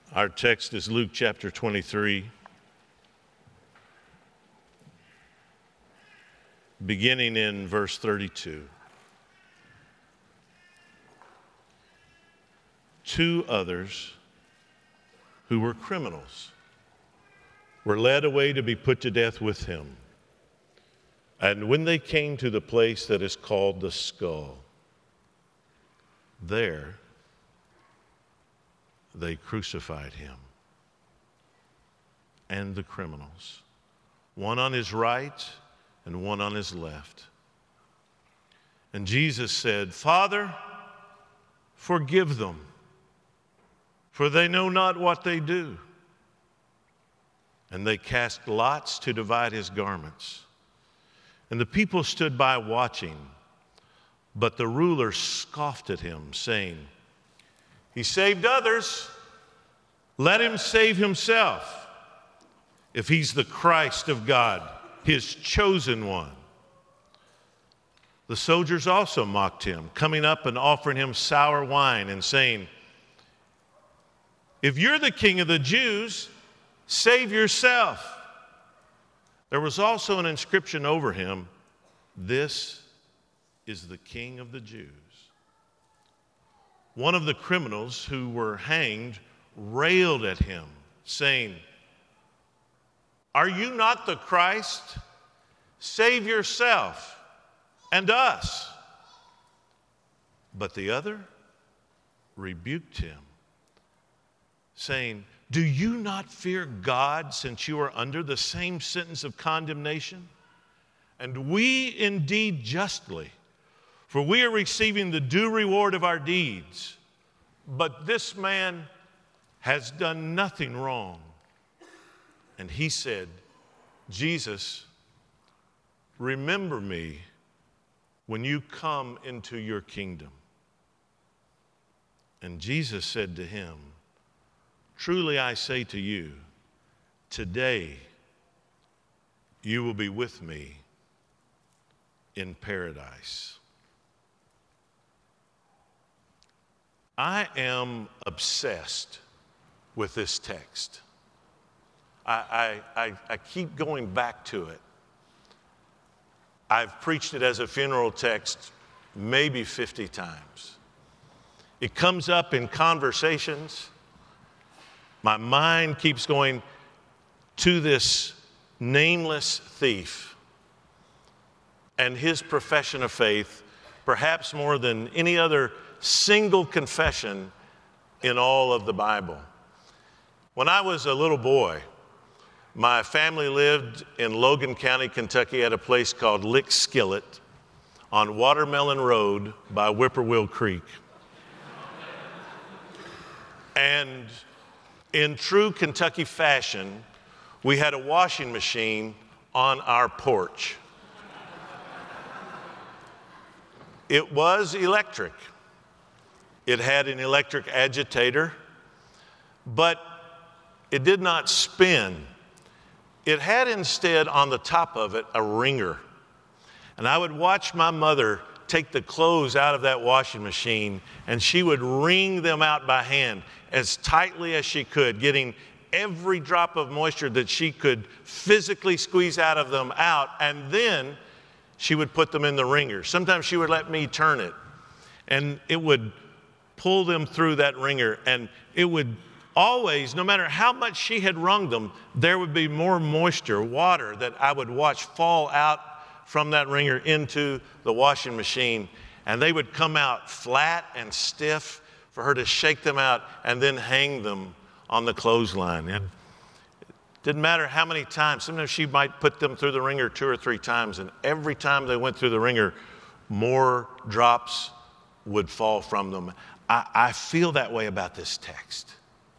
Our text is Luke chapter 23, beginning in verse 32. Two others who were criminals were led away to be put to death with him. And when they came to the place that is called the Skull, there they crucified him and the criminals, one on his right and one on his left. And Jesus said, "Father, forgive them, for they know not what they do." And they cast lots to divide his garments. And the people stood by watching, but the ruler scoffed at him, saying, "He saved others, let him save himself, if he's the Christ of God, his chosen one." The soldiers also mocked him, coming up and offering him sour wine and saying, "If you're the king of the Jews, save yourself." There was also an inscription over him, "This is the King of the Jews." One of the criminals who were hanged railed at him, saying, "Are you not the Christ? Save yourself and us." But the other rebuked him, saying, "Do you not fear God, since you are under the same sentence of condemnation? And we indeed justly, for we are receiving the due reward of our deeds. But this man has done nothing wrong." And he said, "Jesus, remember me when you come into your kingdom." And Jesus said to him, "Truly I say to you, today you will be with me in paradise." I am obsessed with this text. I keep going back to it. I've preached it as a funeral text maybe 50 times. It comes up in conversations. My mind keeps going to this nameless thief and his profession of faith, perhaps more than any other single confession in all of the Bible. When I was a little boy, my family lived in Logan County, Kentucky, at a place called Lick Skillet on Watermelon Road by Whippoorwill Creek. And in true Kentucky fashion, we had a washing machine on our porch. It was electric. It had an electric agitator, but it did not spin. It had instead on the top of it a wringer. And I would watch my mother take the clothes out of that washing machine, and she would wring them out by hand as tightly as she could, getting every drop of moisture that she could physically squeeze out of them out, and then she would put them in the wringer. Sometimes she would let me turn it, and it would pull them through that wringer, and it would always, no matter how much she had wrung them, there would be more moisture, water, that I would watch fall out from that wringer into the washing machine, and they would come out flat and stiff for her to shake them out and then hang them on the clothesline. And it didn't matter how many times. Sometimes she might put them through the wringer 2 or 3 times, and every time they went through the wringer, more drops would fall from them. I feel that way about this text.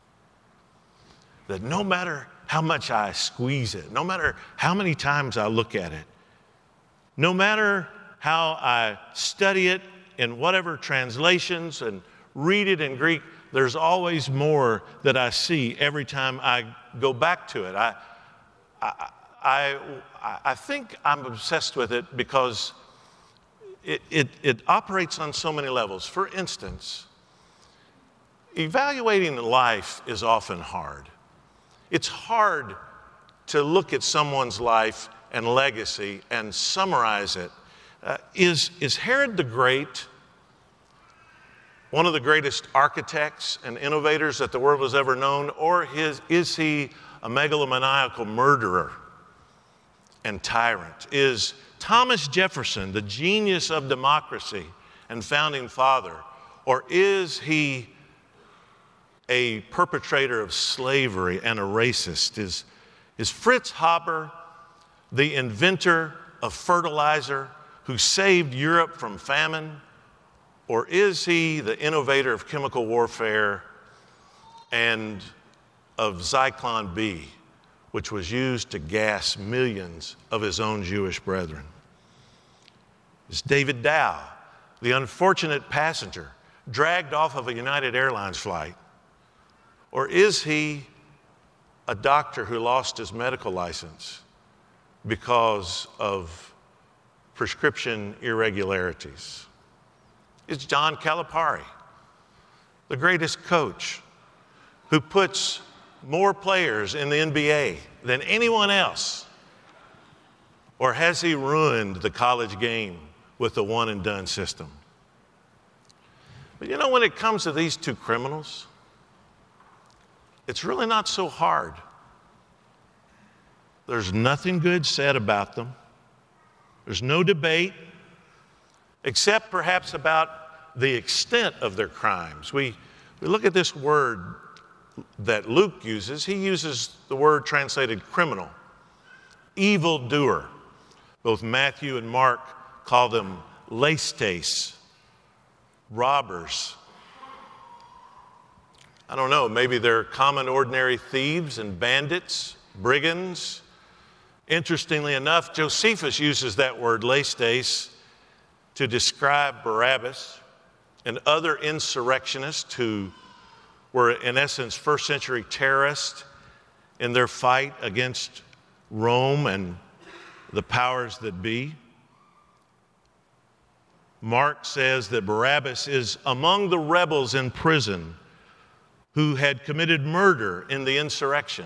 That no matter how much I squeeze it, no matter how many times I look at it, no matter how I study it in whatever translations and read it in Greek, there's always more that I see every time I go back to it. I think I'm obsessed with it because it operates on so many levels. For instance, Evaluating life is often hard. It's hard to look at someone's life and legacy and summarize it. Is Herod the Great one of the greatest architects and innovators that the world has ever known, or is he a megalomaniacal murderer and tyrant? Is Thomas Jefferson the genius of democracy and founding father, or is he a perpetrator of slavery and a racist? Is Fritz Haber the inventor of fertilizer who saved Europe from famine? Or is he the innovator of chemical warfare and of Zyklon B, which was used to gas millions of his own Jewish brethren? Is David Dow the unfortunate passenger dragged off of a United Airlines flight? Or is he a doctor who lost his medical license because of prescription irregularities? Is John Calipari the greatest coach who puts more players in the NBA than anyone else? Or has he ruined the college game with the one and done system? But you know, when it comes to these two criminals, it's really not so hard. There's nothing good said about them. There's no debate, except perhaps about the extent of their crimes. We look at this word that Luke uses. He uses the word translated criminal, evildoer. Both Matthew and Mark call them leistes, robbers. I don't know, maybe they're common, ordinary thieves and bandits, brigands. Interestingly enough, Josephus uses that word leistes to describe Barabbas and other insurrectionists who were, in essence, first century terrorists in their fight against Rome and the powers that be. Mark says that Barabbas is among the rebels in prison who had committed murder in the insurrection.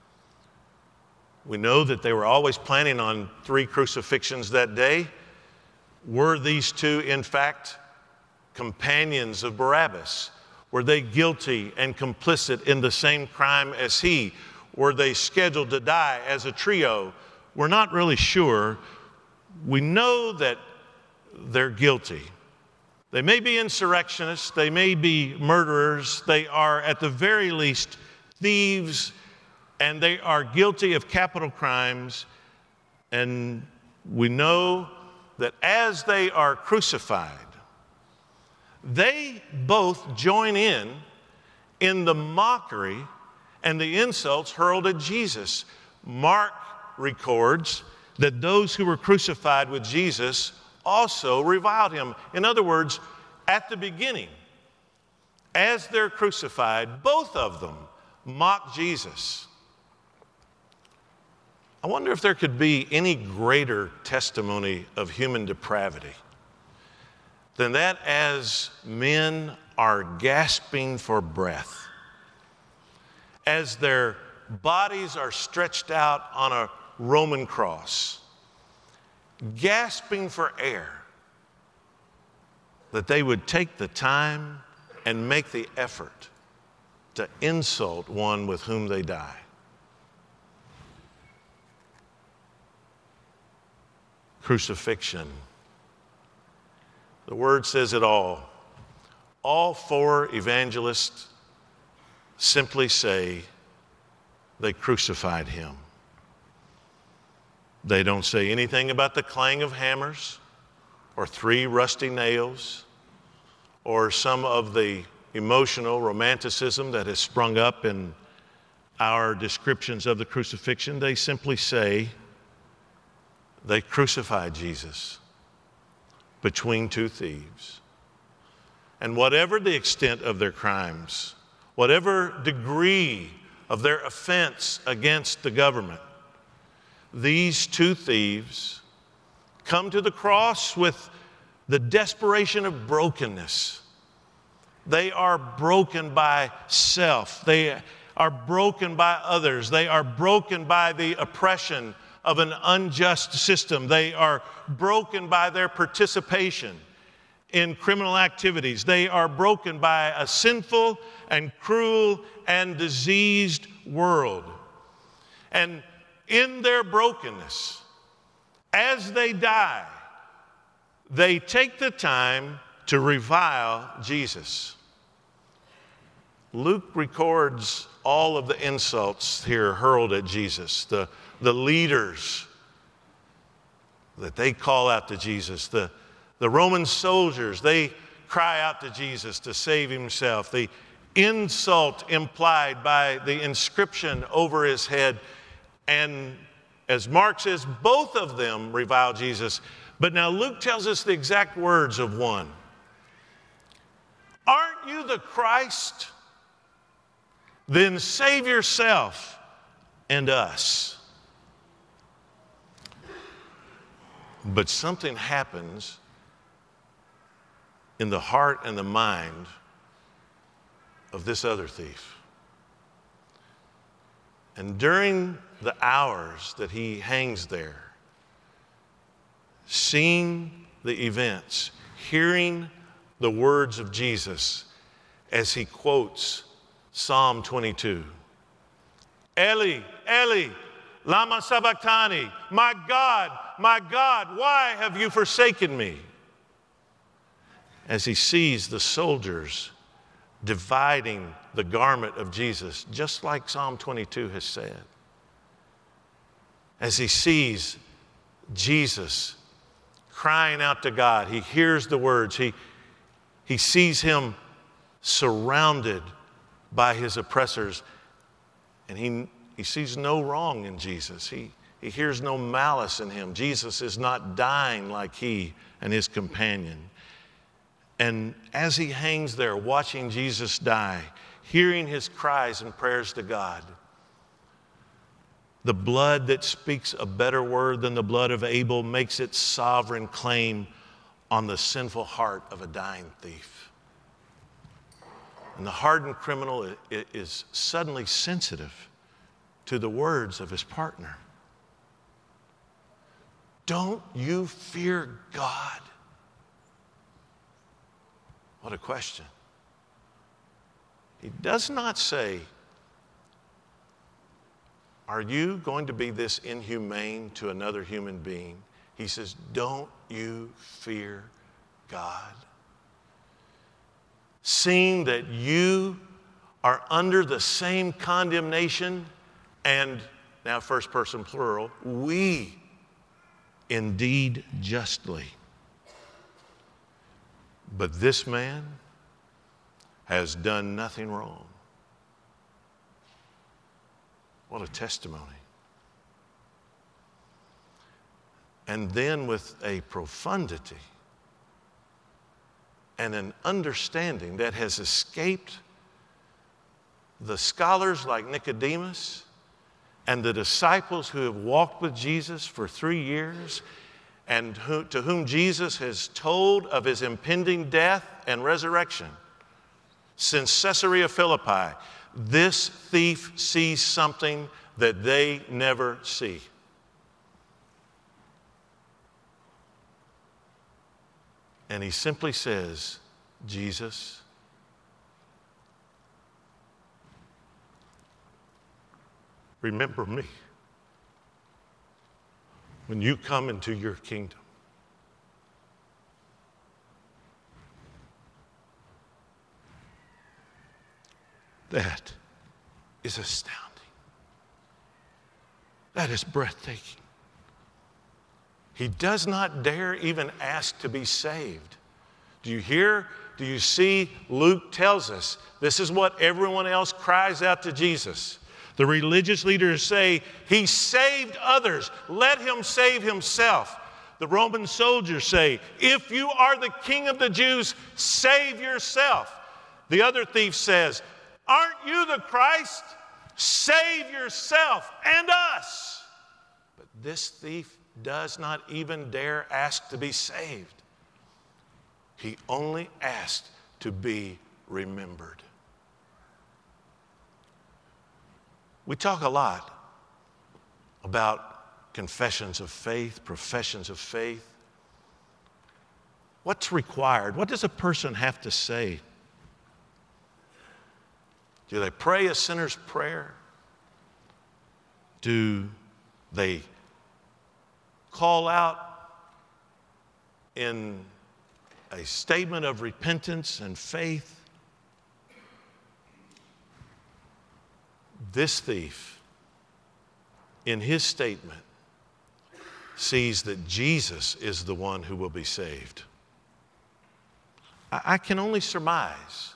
We know that they were always planning on 3 crucifixions that day. Were these two, in fact, companions of Barabbas? Were they guilty and complicit in the same crime as he? Were they scheduled to die as a trio? We're not really sure. We know that they're guilty. They may be insurrectionists, they may be murderers, they are at the very least thieves, and they are guilty of capital crimes. And we know that as they are crucified, they both join in the mockery and the insults hurled at Jesus. Mark records that those who were crucified with Jesus also reviled him. In other words, at the beginning, as they're crucified, both of them mock Jesus. I wonder if there could be any greater testimony of human depravity than that as men are gasping for breath, as their bodies are stretched out on a Roman cross, gasping for air, that they would take the time and make the effort to insult one with whom they die. Crucifixion. The word says it all. All 4 evangelists simply say they crucified him. They don't say anything about the clang of hammers or 3 rusty nails or some of the emotional romanticism that has sprung up in our descriptions of the crucifixion. They simply say they crucified Jesus between 2 thieves. And whatever the extent of their crimes, whatever degree of their offense against the government, these 2 thieves come to the cross with the desperation of brokenness, They are broken by self. They are broken by others. They are broken by the oppression of an unjust system. They are broken by their participation in criminal activities. They are broken by a sinful and cruel and diseased world. And in their brokenness, as they die, they take the time to revile Jesus. Luke records all of the insults here hurled at Jesus, the leaders that they call out to Jesus, the Roman soldiers, they cry out to Jesus to save himself, the insult implied by the inscription over his head. And as Mark says, both of them revile Jesus. But now Luke tells us the exact words of one. Aren't you the Christ? Then save yourself and us. But something happens in the heart and the mind of this other thief. And during the hours that he hangs there, seeing the events, hearing the words of Jesus as he quotes Psalm 22. Eli, Eli, lama sabachthani. My God, why have you forsaken me? As he sees the soldiers dividing the garment of Jesus, just like Psalm 22 has said. As he sees Jesus crying out to God, he hears the words, he sees him surrounded by his oppressors, and he sees no wrong in Jesus. He hears no malice in him. Jesus is not dying like he and his companion. And as he hangs there watching Jesus die, hearing his cries and prayers to God, the blood that speaks a better word than the blood of Abel makes its sovereign claim on the sinful heart of a dying thief. And the hardened criminal is suddenly sensitive to the words of his partner. Don't you fear God? What a question. He does not say, are you going to be this inhumane to another human being? He says, don't you fear God? Seeing that you are under the same condemnation, and now first person plural, we indeed justly. But this man has done nothing wrong. What a testimony. And then with a profundity and an understanding that has escaped the scholars like Nicodemus and the disciples who have walked with Jesus for 3 years and to whom Jesus has told of his impending death and resurrection. Since Caesarea Philippi, this thief sees something that they never see. And he simply says, Jesus, remember me when you come into your kingdom. That is astounding. That is breathtaking. He does not dare even ask to be saved. Do you hear? Do you see? Luke tells us this is what everyone else cries out to Jesus. The religious leaders say, he saved others. Let him save himself. The Roman soldiers say, if you are the king of the Jews, save yourself. The other thief says, aren't you the Christ? Save yourself and us. But this thief does not even dare ask to be saved. He only asked to be remembered. We talk a lot about confessions of faith, professions of faith. What's required? What does a person have to say? Do they pray a sinner's prayer? Do they call out in a statement of repentance and faith? This thief, in his statement, sees that Jesus is the one who will be saved. I can only surmise.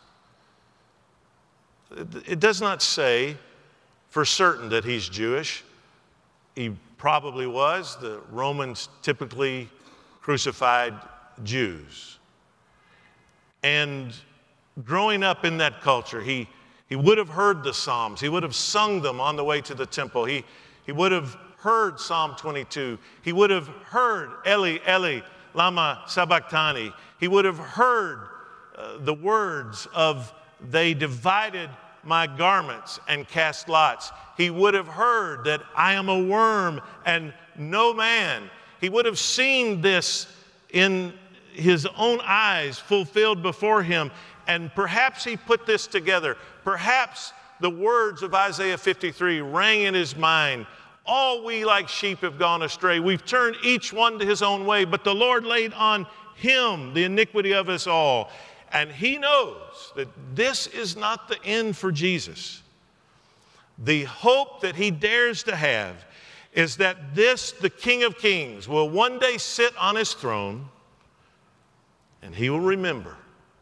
It does not say for certain that he's Jewish. He probably was. The Romans typically crucified Jews. And growing up in that culture, he would have heard the Psalms. He would have sung them on the way to the temple. He would have heard Psalm 22. He would have heard Eli, Eli, lama sabachthani. He would have heard the words of, they divided my garments and cast lots. He would have heard that I am a worm and no man. He would have seen this in his own eyes fulfilled before him. And perhaps he put this together. Perhaps the words of Isaiah 53 rang in his mind. All we like sheep have gone astray. We've turned each one to his own way, but the Lord laid on him the iniquity of us all. And he knows that this is not the end for Jesus. The hope that he dares to have is that this, the King of Kings, will one day sit on his throne and he will remember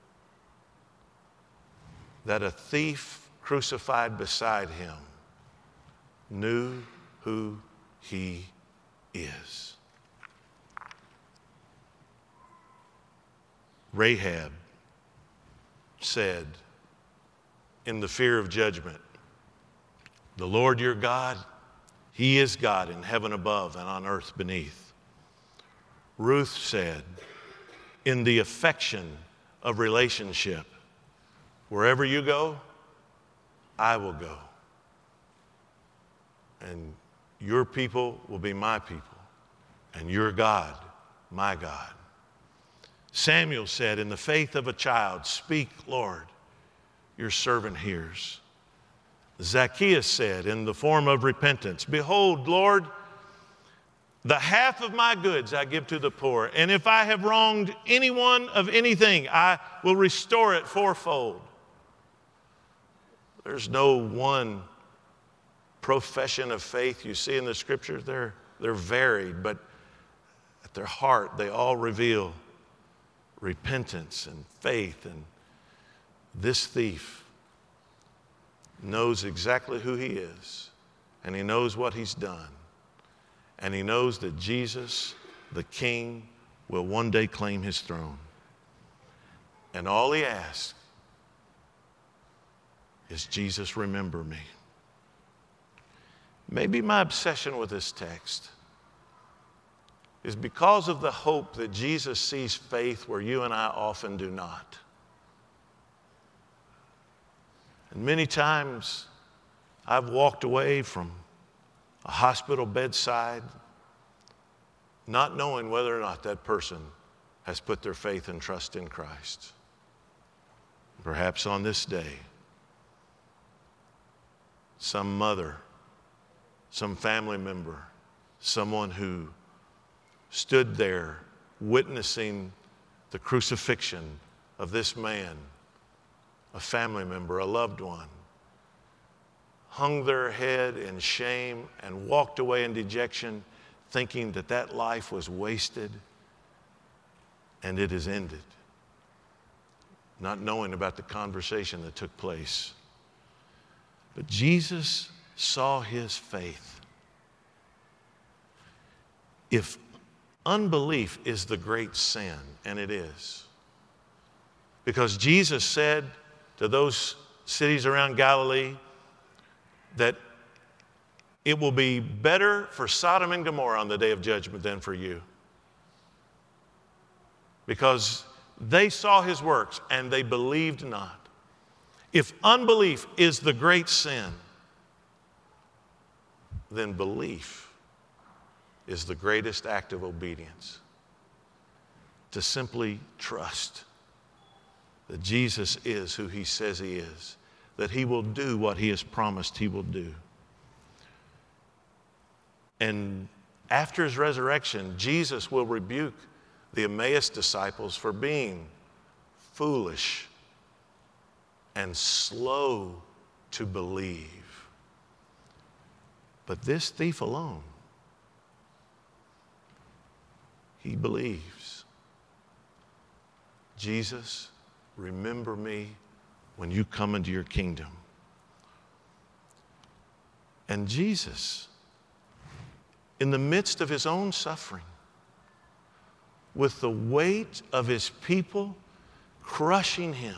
that a thief crucified beside him knew who he is. Rahab said in the fear of judgment, the Lord your God, he is God in heaven above and on earth beneath. Ruth said, in the affection of relationship, wherever you go, I will go. And your people will be my people, and your God, my God. Samuel said, in the faith of a child, speak, Lord, your servant hears. Zacchaeus said, in the form of repentance, behold, Lord, the half of my goods I give to the poor, and if I have wronged anyone of anything, I will restore it fourfold. There's no one profession of faith you see in the scriptures. They're varied, but at their heart, they all reveal repentance and faith. And this thief knows exactly who he is, and he knows what he's done, and he knows that Jesus, the King, will one day claim his throne. And all he asks is, Jesus, remember me. Maybe my obsession with this text is because of the hope that Jesus sees faith where you and I often do not. And many times I've walked away from a hospital bedside not knowing whether or not that person has put their faith and trust in Christ. Perhaps on this day, some mother, some family member, someone who stood there witnessing the crucifixion of this man, a family member, a loved one, hung their head in shame and walked away in dejection, thinking that that life was wasted and it is ended, not knowing about the conversation that took place. But Jesus saw his faith. If unbelief is the great sin, and it is, because Jesus said to those cities around Galilee that it will be better for Sodom and Gomorrah on the day of judgment than for you. Because they saw his works and they believed not. If unbelief is the great sin, then belief is the greatest act of obedience. To simply trust that Jesus is who he says he is, that he will do what he has promised he will do. And after his resurrection, Jesus will rebuke the Emmaus disciples for being foolish and slow to believe. But this thief alone, he believes. Jesus, remember me when you come into your kingdom. And Jesus, in the midst of his own suffering, with the weight of his people crushing him,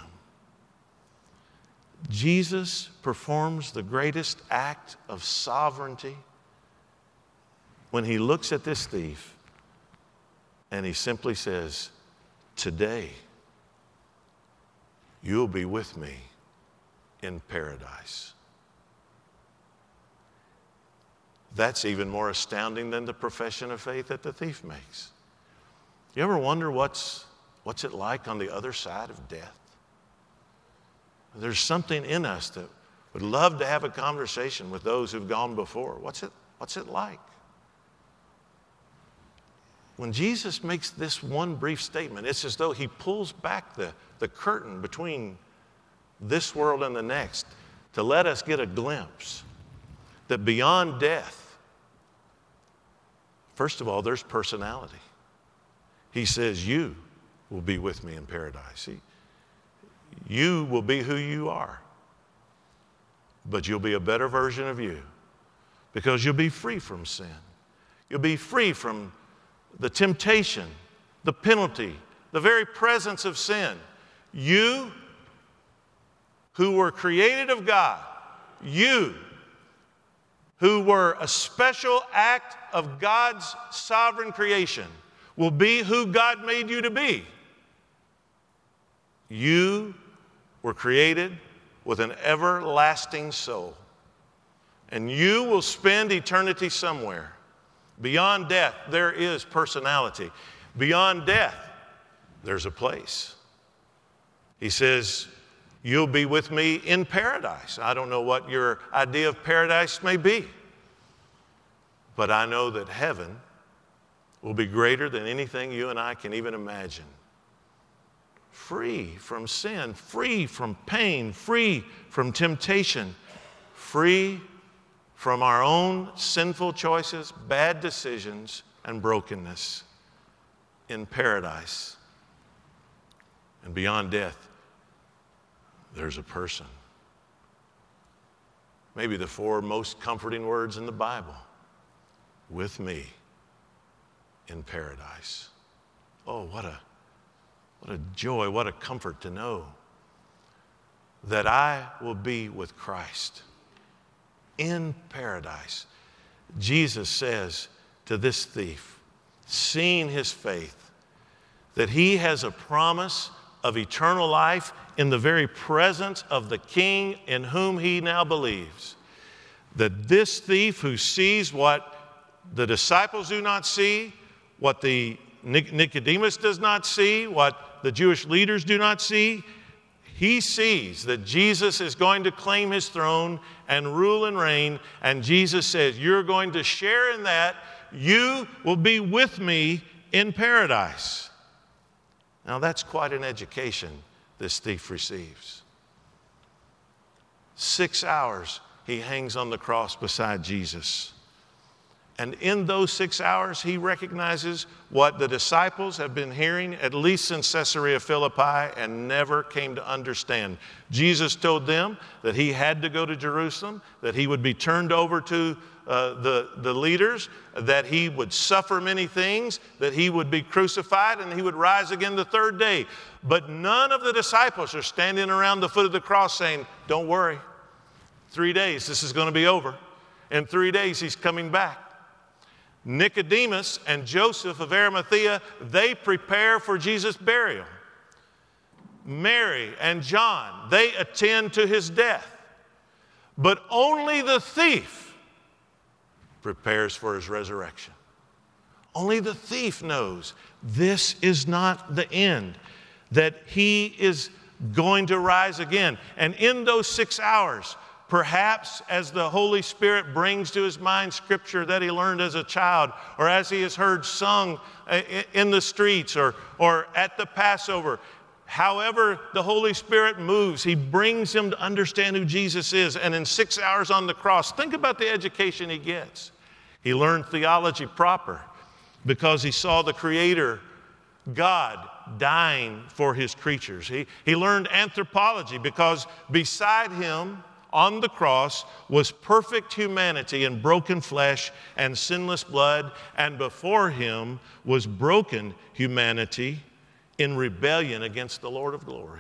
Jesus performs the greatest act of sovereignty when he looks at this thief and he simply says, today you'll be with me in paradise. That's even more astounding than the profession of faith that the thief makes. You ever wonder what's it like on the other side of death? There's something in us that would love to have a conversation with those who've gone before. What's it like? When Jesus makes this one brief statement, it's as though he pulls back the curtain between this world and the next to let us get a glimpse that beyond death, first of all, there's personality. He says, you will be with me in paradise. You will be who you are, but you'll be a better version of you because you'll be free from sin. You'll be free from the temptation, the penalty, the very presence of sin. You who were created of God, you who were a special act of God's sovereign creation, will be who God made you to be. You were created with an everlasting soul, and you will spend eternity somewhere. Beyond death, there is personality. Beyond death, there's a place. He says, you'll be with me in paradise. I don't know what your idea of paradise may be, but I know that heaven will be greater than anything you and I can even imagine. Free from sin, free from pain, free from temptation, free from our own sinful choices, bad decisions, and brokenness in paradise. And beyond death, there's a person. Maybe the 4 most comforting words in the Bible. With me in paradise. Oh, what a joy, what a comfort to know that I will be with Christ in paradise. Jesus says to this thief, seeing his faith, that he has a promise of eternal life in the very presence of the King in whom he now believes. That this thief who sees what the disciples do not see, what the Nicodemus does not see, what the Jewish leaders do not see, he sees that Jesus is going to claim his throne and rule and reign, and Jesus says, you're going to share in that. You will be with me in paradise. Now that's quite an education this thief receives. 6 hours he hangs on the cross beside Jesus. And in those 6 hours, he recognizes what the disciples have been hearing, at least since Caesarea Philippi, and never came to understand. Jesus told them that he had to go to Jerusalem, that he would be turned over to the leaders, that he would suffer many things, that he would be crucified, and he would rise again the 3rd day. But none of the disciples are standing around the foot of the cross saying, don't worry, 3 days, this is going to be over. In 3 days, he's coming back. Nicodemus and Joseph of Arimathea, they prepare for Jesus' burial. Mary and John, they attend to his death. But only the thief prepares for his resurrection. Only the thief knows this is not the end, that he is going to rise again. And in those 6 hours, perhaps as the Holy Spirit brings to his mind scripture that he learned as a child, or as he has heard sung in the streets or at the Passover, however the Holy Spirit moves, he brings him to understand who Jesus is. And in 6 hours on the cross, think about the education he gets. He learned theology proper because he saw the Creator, God, dying for his creatures. He learned anthropology because beside him on the cross was perfect humanity in broken flesh and sinless blood, and before him was broken humanity in rebellion against the Lord of glory.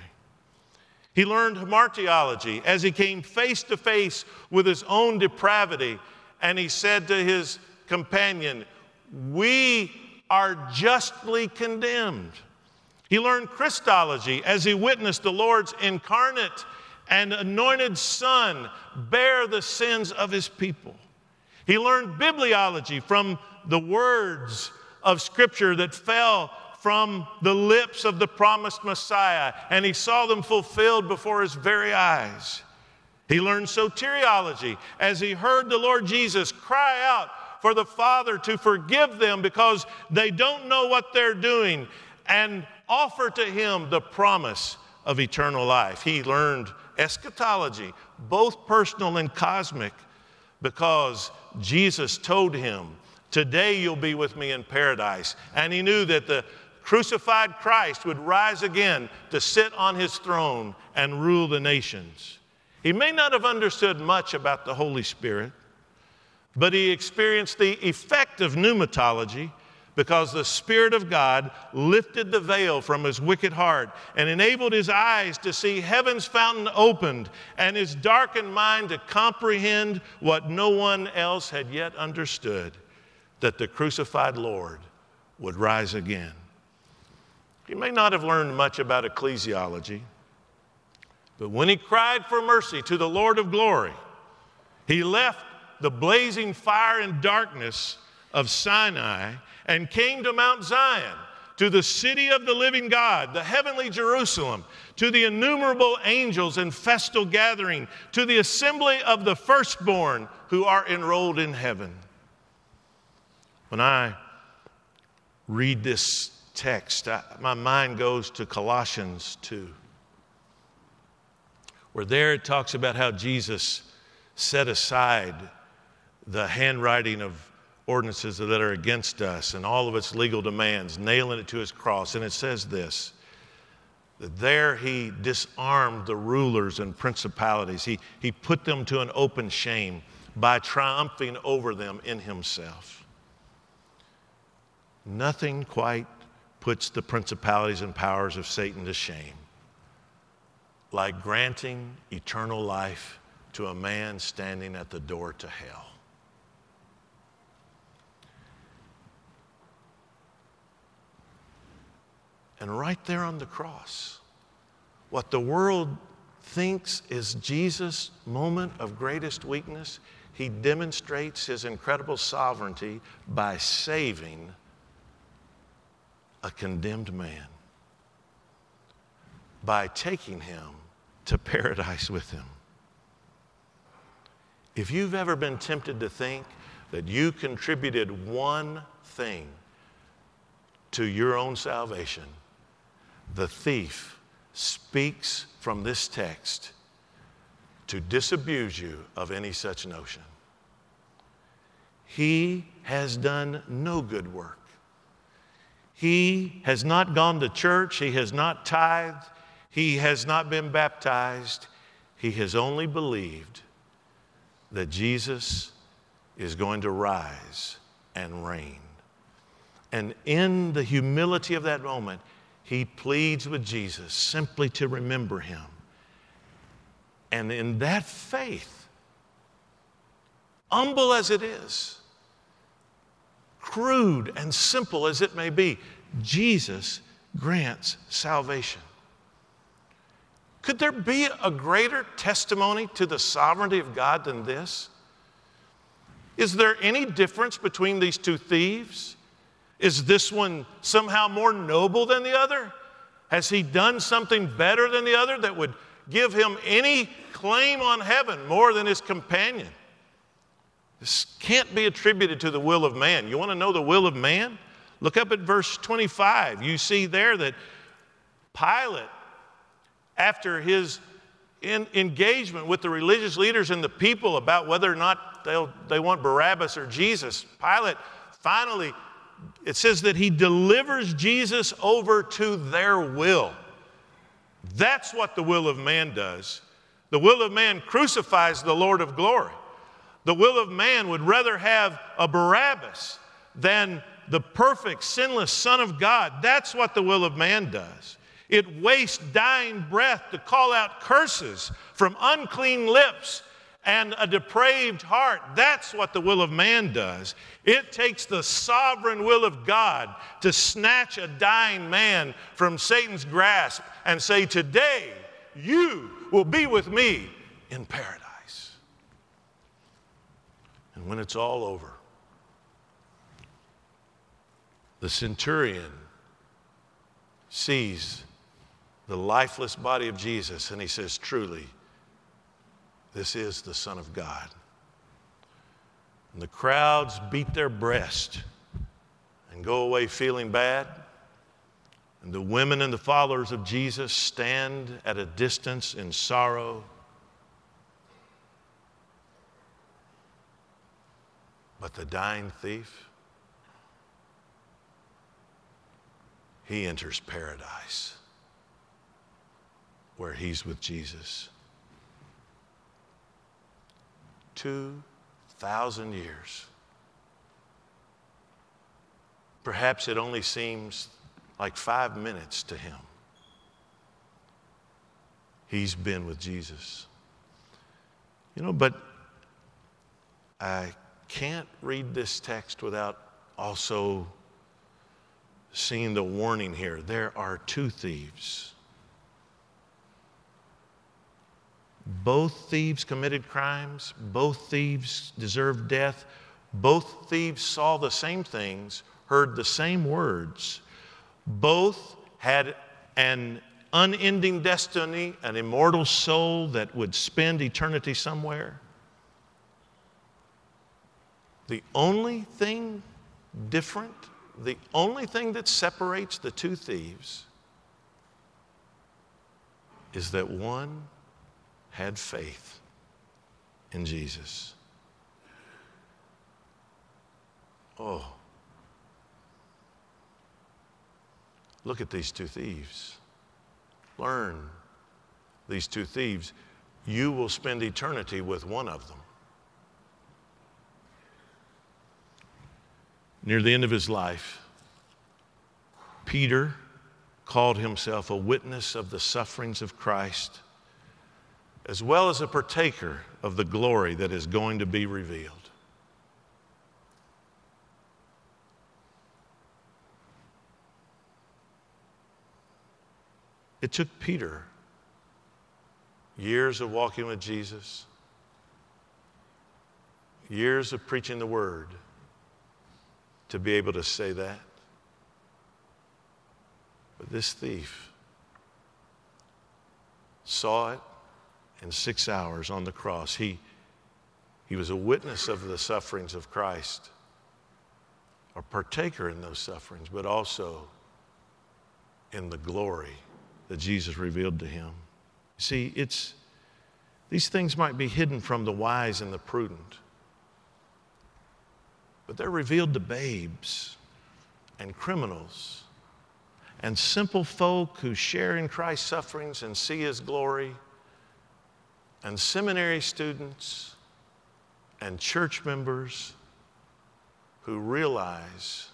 He learned hamartiology as he came face to face with his own depravity, and he said to his companion, "We are justly condemned." He learned Christology as he witnessed the Lord's incarnate and anointed Son bear the sins of his people. He learned bibliology from the words of Scripture that fell from the lips of the promised Messiah, and he saw them fulfilled before his very eyes. He learned soteriology as he heard the Lord Jesus cry out for the Father to forgive them because they don't know what they're doing, and offer to him the promise of eternal life. He learned eschatology, both personal and cosmic, because Jesus told him, "Today you'll be with me in paradise." And he knew that the crucified Christ would rise again to sit on his throne and rule the nations. He may not have understood much about the Holy Spirit, but he experienced the effect of pneumatology because the Spirit of God lifted the veil from his wicked heart and enabled his eyes to see heaven's fountain opened and his darkened mind to comprehend what no one else had yet understood, that the crucified Lord would rise again. He may not have learned much about ecclesiology, but when he cried for mercy to the Lord of glory, he left the blazing fire and darkness of Sinai and came to Mount Zion, to the city of the living God, the heavenly Jerusalem, to the innumerable angels in festal gathering, to the assembly of the firstborn who are enrolled in heaven. When I read this text, my mind goes to Colossians 2, where there it talks about how Jesus set aside the handwriting of ordinances that are against us and all of its legal demands, nailing it to his cross. And it says this, that there he disarmed the rulers and principalities. He put them to an open shame by triumphing over them in himself. Nothing quite puts the principalities and powers of Satan to shame like granting eternal life to a man standing at the door to hell. And right there on the cross, what the world thinks is Jesus' moment of greatest weakness, he demonstrates his incredible sovereignty by saving a condemned man, by taking him to paradise with him. If you've ever been tempted to think that you contributed one thing to your own salvation, the thief speaks from this text to disabuse you of any such notion. He has done no good work. He has not gone to church. He has not tithed. He has not been baptized. He has only believed that Jesus is going to rise and reign. And in the humility of that moment, he pleads with Jesus simply to remember him. And in that faith, humble as it is, crude and simple as it may be, Jesus grants salvation. Could there be a greater testimony to the sovereignty of God than this? Is there any difference between these two thieves? Is this one somehow more noble than the other? Has he done something better than the other that would give him any claim on heaven more than his companion? This can't be attributed to the will of man. You want to know the will of man? Look up at verse 25. You see there that Pilate, after his engagement with the religious leaders and the people about whether or not they want Barabbas or Jesus, Pilate finally, it says that he delivers Jesus over to their will. That's what the will of man does. The will of man crucifies the Lord of glory. The will of man would rather have a Barabbas than the perfect, sinless Son of God. That's what the will of man does. It wastes dying breath to call out curses from unclean lips and a depraved heart. That's what the will of man does. It takes the sovereign will of God to snatch a dying man from Satan's grasp and say, today you will be with me in paradise. And when it's all over, the centurion sees the lifeless body of Jesus and he says, truly, this is the Son of God. And the crowds beat their breast and go away feeling bad. And the women and the followers of Jesus stand at a distance in sorrow. But the dying thief, he enters paradise where he's with Jesus. 2,000 years. Perhaps it only seems like 5 minutes to him. He's been with Jesus. But I can't read this text without also seeing the warning here. There are two thieves. Both thieves committed crimes. Both thieves deserved death. Both thieves saw the same things, heard the same words. Both had an unending destiny, an immortal soul that would spend eternity somewhere. The only thing different, the only thing that separates the two thieves is that one had faith in Jesus. Oh, look at these two thieves. Learn these two thieves. You will spend eternity with one of them. Near the end of his life, Peter called himself a witness of the sufferings of Christ, as well as a partaker of the glory that is going to be revealed. It took Peter years of walking with Jesus, years of preaching the word, to be able to say that. But this thief saw it in 6 hours on the cross. He was a witness of the sufferings of Christ, a partaker in those sufferings, but also in the glory that Jesus revealed to him. See, these things might be hidden from the wise and the prudent, but they're revealed to babes and criminals and simple folk who share in Christ's sufferings and see his glory, and seminary students and church members who realize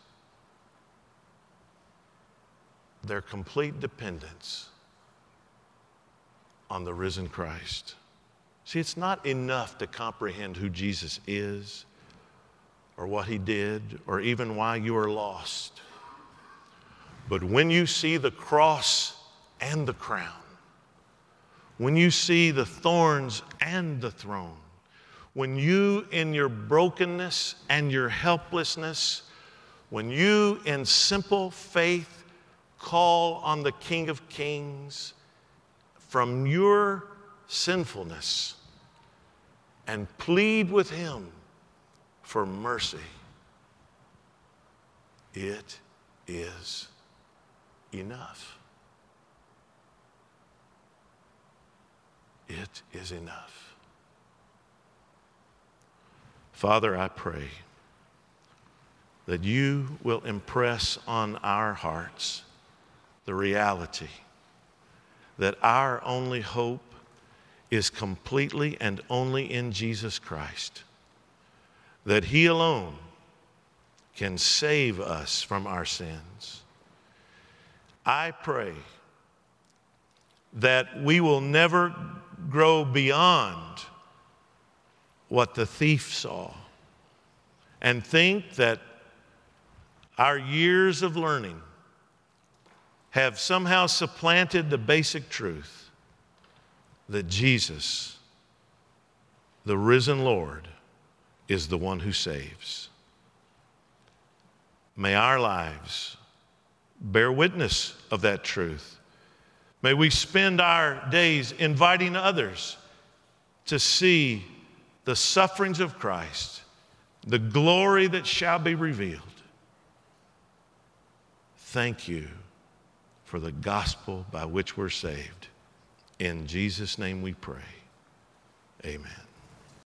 their complete dependence on the risen Christ. See, it's not enough to comprehend who Jesus is or what he did or even why you are lost. But when you see the cross and the crown, when you see the thorns and the throne, when you in your brokenness and your helplessness, when you in simple faith call on the King of Kings from your sinfulness and plead with him for mercy, it is enough. It is enough. Father, I pray that you will impress on our hearts the reality that our only hope is completely and only in Jesus Christ, that he alone can save us from our sins. I pray that we will never grow beyond what the thief saw and think that our years of learning have somehow supplanted the basic truth that Jesus, the risen Lord, is the one who saves. May our lives bear witness of that truth. May we spend our days inviting others to see the sufferings of Christ, the glory that shall be revealed. Thank you for the gospel by which we're saved. In Jesus' name we pray. Amen.